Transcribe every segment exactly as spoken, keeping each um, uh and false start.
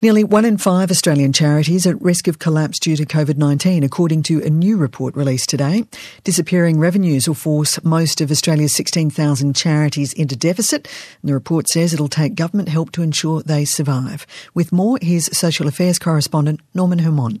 Nearly one in five Australian charities are at risk of collapse due to COVID nineteen, according to a new report released today. Disappearing revenues will force most of Australia's sixteen thousand charities into deficit, and the report says it'll take government help to ensure they survive. With more, here's Social Affairs correspondent Norman Hermont.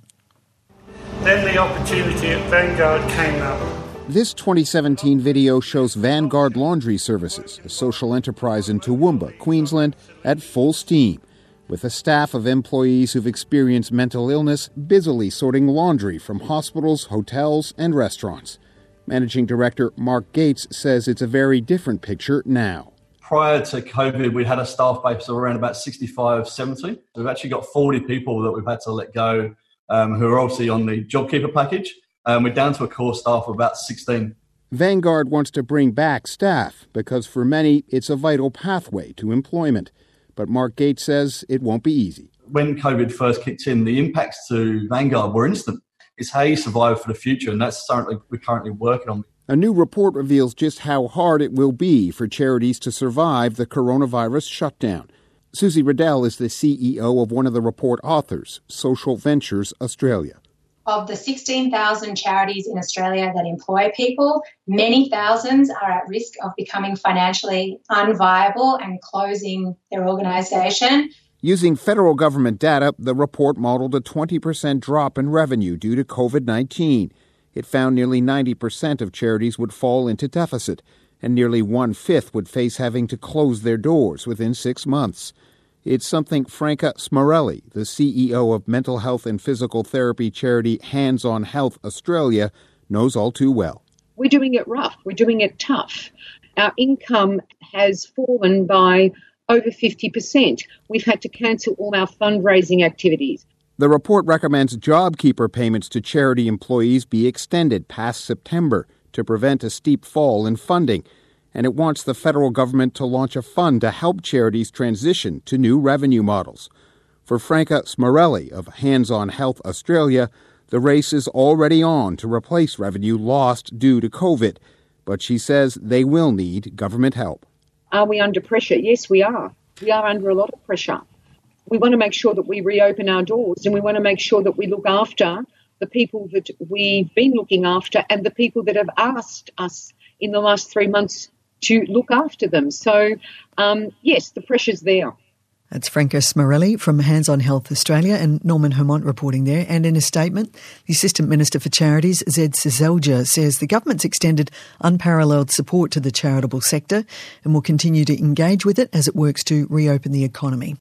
Then the opportunity at Vanguard came up. This twenty seventeen video shows Vanguard Laundry Services, a social enterprise in Toowoomba, Queensland, at full steam, with a staff of employees who've experienced mental illness busily sorting laundry from hospitals, hotels, and restaurants. Managing Director Mark Gates says it's a very different picture now. Prior to COVID, we had a staff base of around about sixty-five, seventy. We've actually got forty people that we've had to let go, um, who are obviously on the JobKeeper package. Um, we're down to a core staff of about sixteen. Vanguard wants to bring back staff because for many, it's a vital pathway to employment. But Mark Gates says it won't be easy. When COVID first kicked in, the impacts to Vanguard were instant. It's how you survive for the future, and that's something we're currently working on. A new report reveals just how hard it will be for charities to survive the coronavirus shutdown. Susie Riddell is the C E O of one of the report authors, Social Ventures Australia. Of the sixteen thousand charities in Australia that employ people, many thousands are at risk of becoming financially unviable and closing their organisation. Using federal government data, the report modeled a twenty percent drop in revenue due to COVID nineteen. It found nearly ninety percent of charities would fall into deficit, and nearly one-fifth would face having to close their doors within six months. It's something Franca Smarelli, the C E O of mental health and physical therapy charity Hands on Health Australia, knows all too well. We're doing it rough. We're doing it tough. Our income has fallen by over fifty percent. We've had to cancel all our fundraising activities. The report recommends JobKeeper payments to charity employees be extended past September to prevent a steep fall in funding. And it wants the federal government to launch a fund to help charities transition to new revenue models. For Franca Smarelli of Hands on Health Australia, the race is already on to replace revenue lost due to COVID, but she says they will need government help. Are we under pressure? Yes, we are. We are under a lot of pressure. We want to make sure that we reopen our doors, and we want to make sure that we look after the people that we've been looking after and the people that have asked us in the last three months to look after them. So, um, yes, the pressure's there. That's Franca Smarelli from Hands on Health Australia and Norman Hermont reporting there. And in a statement, the Assistant Minister for Charities, Zed Seselja, says the government's extended unparalleled support to the charitable sector and will continue to engage with it as it works to reopen the economy.